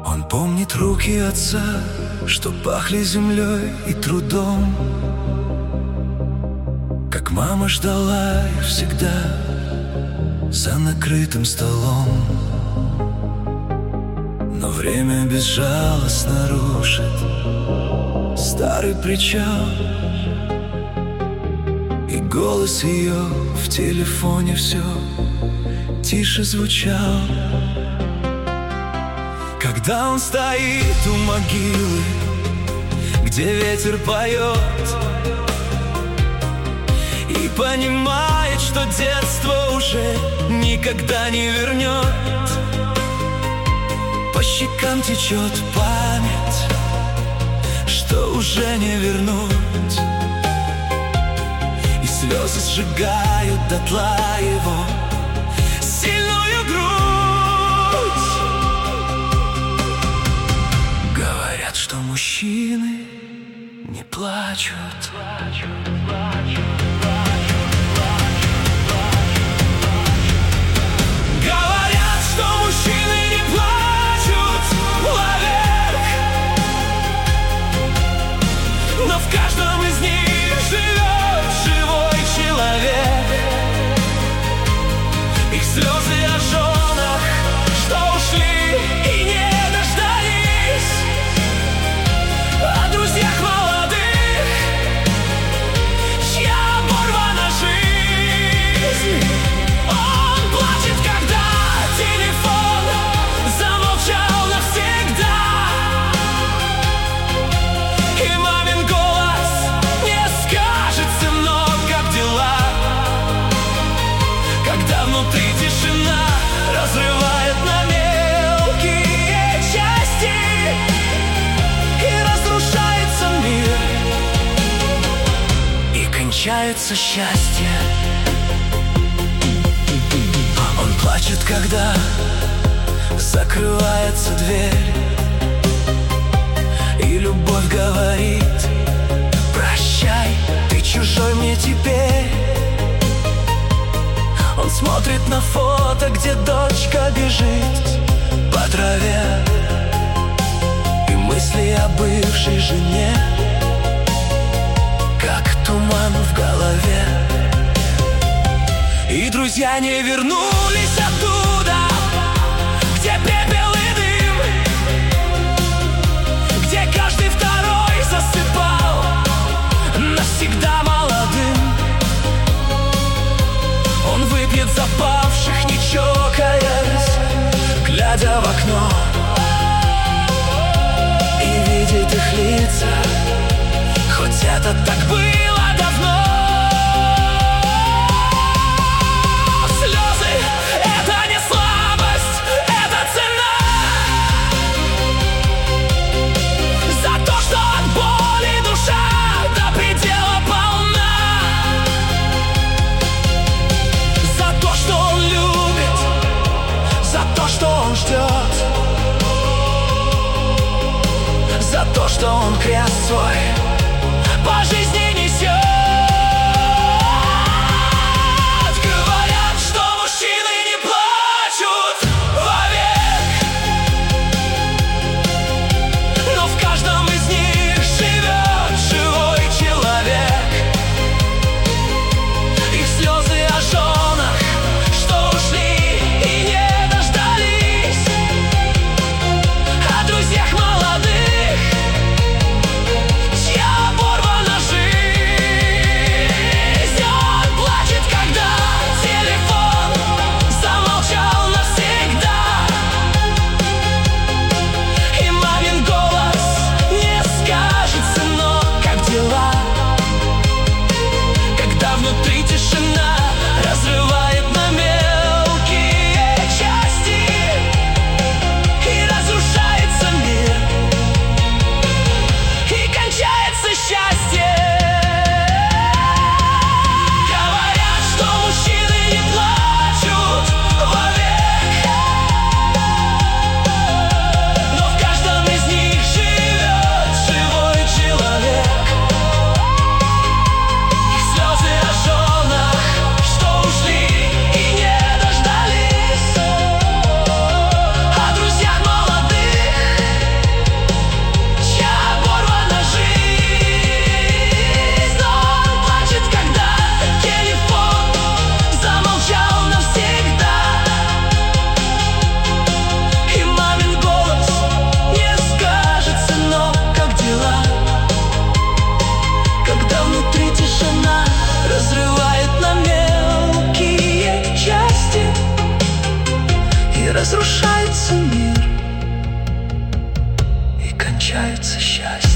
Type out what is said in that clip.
Он помнит руки отца, что пахли землей и трудом, как мама ждала их всегда за накрытым столом. Но время безжалостно рушит старый причал, и голос ее в телефоне все тише звучал. Когда он стоит у могилы, где ветер поет, и понимает, что детство уже никогда не вернет. По щекам течет память, что уже не вернуть, и слезы сжигают дотла его сильную грудь. Говорят, что мужчины не плачут. Говорят, что мужчины не плачут вовек, но в каждом из них живет живой человек. Их слезы о женах, что ушли и не дождались, о друзьях молодых, чья оборвана жизнь. Он плачет, когда телефон замолчал навсегда, и мамин голос не скажет: сынок, как дела? Когда внутри тишина разрывает на мелкие части и разрушается мир, и кончается счастье. Он плачет, когда закрывается дверь, и любовь говорит: прощай, ты чужой мне теперь. Он смотрит на фото, где дочка бежит по траве, и мысли о бывшей жене, как туман в голове. И друзья не вернулись оттуда, где пепел и дым, где каждый второй засыпал навсегда молодым. Он выпьет за павших, не чокаясь, глядя в окно, и видит их лица, хоть это так было давно. Слезы — это не слабость, это цена за то, что от боли душа до предела полна, за то, что он любит, за то, что он ждет, за то, что он крест свой по жизни несет. Говорят, что мужчины не плачут вовек, но в каждом из них живет живой человек. Их слезы о женах, что ушли и не дождались, о друзьях молодых, чья оборвана жизнь. кончается счастье.